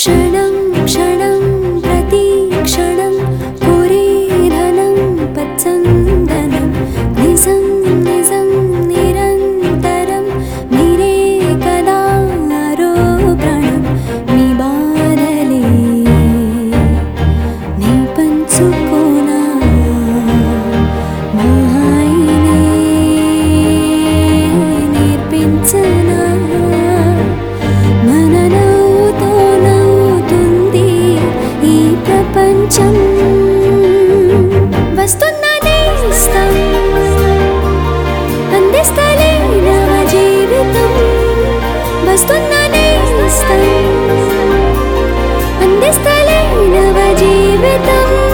क्षणं क्षणं प्रतीक्षणं पुरीधनं पच्चन्दनं निजं निजं निरन्तरं निरे कदा आरोपणं नी बाधले नी पंचुकोना मायने నేర్పించనా మననవుతో నవ్వుతుంది ఈ ప్రపంచం వస్తున్నా నేస్తం అందిస్తలే నవ జీవితం వస్తున్నా నేస్తం అందిస్తలే నవ జీవితం